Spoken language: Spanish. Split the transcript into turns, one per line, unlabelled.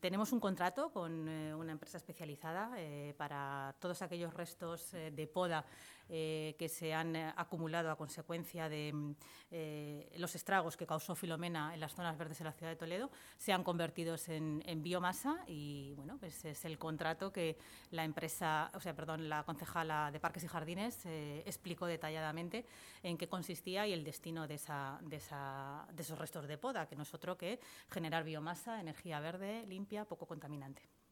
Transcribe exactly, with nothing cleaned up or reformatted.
tenemos un contrato con eh, una empresa especializada eh, para todos aquellos restos eh, de poda eh, que se han eh, acumulado a consecuencia de eh, los estragos que causó Filomena en las zonas verdes de la ciudad de Toledo, sean convertidos en, en biomasa y, bueno, pues es el contrato que la empresa, o sea, perdón, la concejala de Parques y Jardines eh, explicó detalladamente en qué consistía y el destino de, esa, de, esa, de esos restos de poda, que no es otro que generar biomasa, energía verde, limpia, poco contaminante.